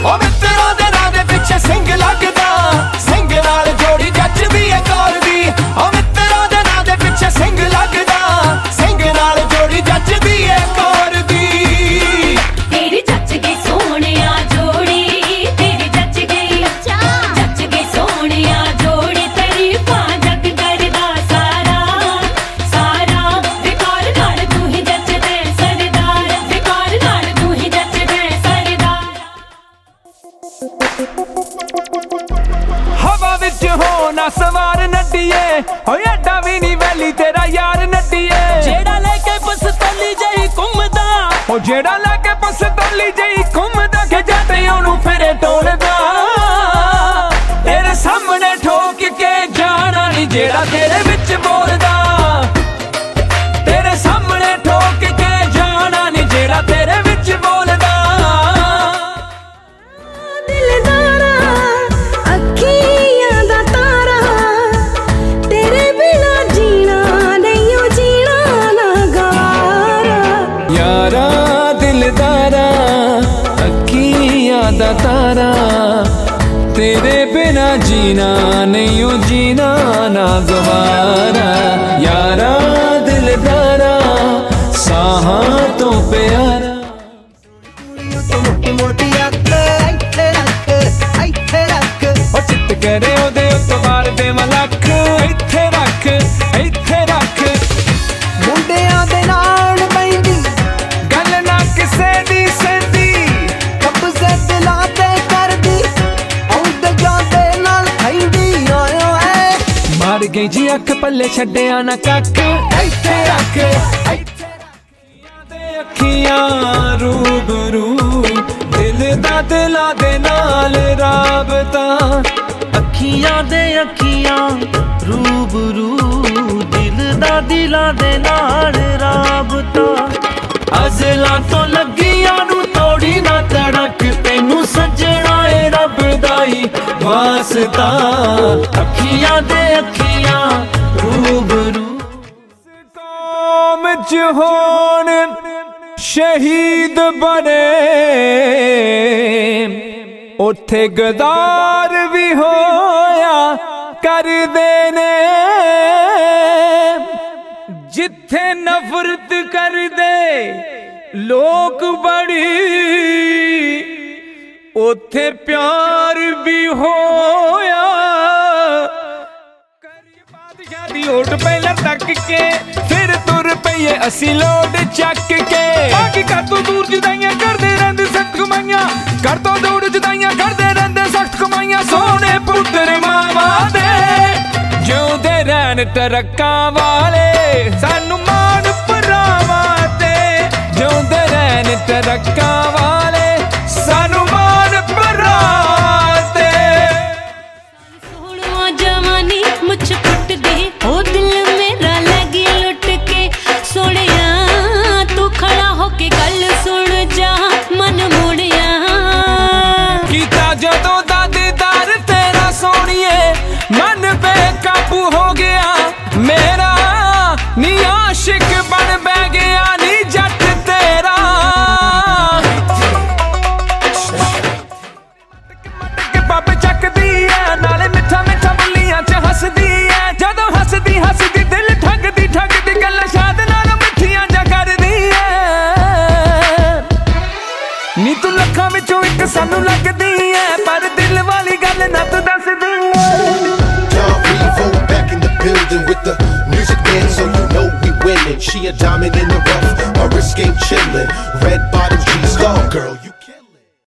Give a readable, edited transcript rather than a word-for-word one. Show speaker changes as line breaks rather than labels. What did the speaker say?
ओ मित्रों दे नां दे पिछे सिंह लगदा सिंह नाल जोड़ी जचदी है कौर दी ओ मित्रों दे नां दे पिछे सिंह लगदा सिंह नाल जोड़ी जचदी है कौर दी
तेरी जच गई सोहणिया जोड़ी तेरी जच गई सोहणिया जोड़ी तारीफां जग करदा सारा सारा विकार नाल तू ही जचदे सरदार विकार नाल तू ही जचदे सरदार
हवा विच होना सवार नड्डीए हो एडा भी नी वैली तेरा यार नड्डीए
जेड़ा लेके पस्तौली जई घुमदा
ओ जेड़ा लेके पस्तौली जई घुमदा के जाते ओनू फिरे टोलदा तेरे सामने ठोक के जाना नी जेड़ा तेरे विच बोलदा तेरे सामने ठोक के जाना नी जेड़ा तेरे विच बोलदा
दिलदारा अखियां दा तारा तेरे बिना जीना नहीं ओ जीना ना गवारा
यारा दिलदारा अखियां दा तारा तेरे बिना जीना नहीं ओ जीना ना गवारा यारा दिलदारा साहां तो प्यारा ओ चित करे ओदे उत्ते मार दे मलख इत्थे रख
ਮੁੰਡਿਆਂ ਦੇ ਨਾਲ ਪੈਂਦੀ
गल ना किसे दी सेंदी
ਕਬਜ਼ੇ ਦਿਲਾਂ ਤੇ ਕਰਦੀ ਆਉਂਦੇ ਜਾਂਦੇ ਨਾਲ ਖੈਂਦੀ ਆਇਓ ਐ
ਮਾਰ ਗਈ ਜੀ ਅੱਖ ਪੱਲੇ ਛੱਡਿਆ ਨਾ ਕੱਖ ਇੱਥੇ ਰੱਖ ਦੇ ਅੱਖੀਆਂ ਰੂਬਰੂ ਦਿਲ ਦਾ ਦਿਲਾਂ ਦੇ ਨਾਲ ਰਾਬਤਾ
ਅੱਖੀਆਂ ਦੇ ਅੱਖੀਆਂ ਰੂਬਰੂ ਦਿਲ ਦਾ ਦਿਲਾਂ ਦੇ ਨਾਲ ਰਾਬਤਾ
ਅਜ਼ਲਾਂ ਤੋਂ ਲੱਗੀਆਂ ਨੂੰ ਤੋੜੀ ਨਾ ਤੜਕ ਤੈਨੂੰ ਸੱਜਣਾ ਏ ਰੱਬ ਦਾ ਹੀ ਵਾਸਤਾ ਅੱਖੀਆਂ ਦੇ ਅੱਖੀਆਂ ਰੂਬਰੂ ਕੌਮ ਚ ਹੋਣ ਸ਼ਹੀਦ ਬਣੇ ਉੱਥੇ ਗਦਾਰ ਵੀ ਹੋਇਆ ਕਰਦੇ ਨੇ ਜਿੱਥੇ ਨਫ਼ਰਤ ਕਰਦੇ ਲੋਕ ਬੜੀ ਉੱਥੇ ਪਿਆਰ ਵੀ ਹੋਇਆ ਬਾਦਸ਼ਾਹ ਦੀ ਓਟ ਪਹਿਲਾਂ ਤੱਕ ਕੇ ਫਿਰ ਤੁਰ ਪਈਏ ਅਸੀਂ ਲੋਡ ਚੱਕ ਕੇ ਬਾਕੀ ਘਰ ਤੋਂ ਦੂਰ ਜੁਦਾਈਆਂ ਕਰਦੇ ਰਹਿੰਦੇ ਸਖਤ ਕਮਾਈਆਂ ਘਰ ਤੋਂ ਦੂਰ ਜੁਦਾਈਆਂ ਕਰਦੇ ਰਹਿੰਦੇ ਸਖਤ ਕਮਾਈਆਂ ਸੋਹਣੇ ਪੁੱਤਰ ਮਾਵਾ ਦੇ ਜਿਉਂਦੇ ਰਹਿਣ ਟਰੱਕਾਂ ਵਾਲੇ ਸਾਨੂੰ ਮਾਣ ਭਰਾਵਾਂ ਤੇ ਜਿਉਂਦੇ ਰਹਿਣ ਟਰੱਕਾਂ ਵਾਲੇ ਸਾਨੂੰ ਮਾਣ ਭਰਾਵਾਂ ਤੇ
सोहणवा जवानी मुझ पुट दे ओ दिल मेरा लगी लुट के सोहणिया तू खड़ा होके गल सुन जा मन मुड़िया
ਕੀਤਾ ਜਦੋਂ ਦਾ ਦੀਦਾਰ ਤੇਰਾ ਸੋਹਣੀਏ ਮਨ ਬੇਕਾਬੂ ਹੋ ਗਿਆ ਮੇਰਾ ਨੀ ਆਸ਼ਿਕ ਬਣ ਬਹਿ ਗਿਆ ਨੀ ਜੱਟ ਤੇਰਾ ਮਟਕ ਪੱਪ ਚੱਕਦੀ ਐ ਨਾਲੇ ਮਿੱਠਾ ਮਿੱਠਾ ਬੁੱਲੀਆਂ ਚ ਹੱਸਦੀ ਐ ਜਦੋਂ ਹੱਸਦੀ ਹੱਸਦੀ ਦਿਲ ਠੱਗਦੀ ਠੱਗਦੀ ਗੱਲਾਂ ਸ਼ਾਦ ਨਾਲ ਮਿੱਠੀਆਂ ਜਾ ਕਰਦੀ ਐ ਨੀ ਤੂੰ ਲੱਖਾਂ ਵਿੱਚੋਂ ਇੱਕ ਸਾਨੂੰ ਲੱਗਦੀ ਐ ਪਰ ਦਿਲ ਵਾਲੀ ਗੱਲ ਨਾ ਤੂੰ ਦੱਸਦੀ ਐ
Revo back in the building with the music man, so you know we winning. She a diamond in the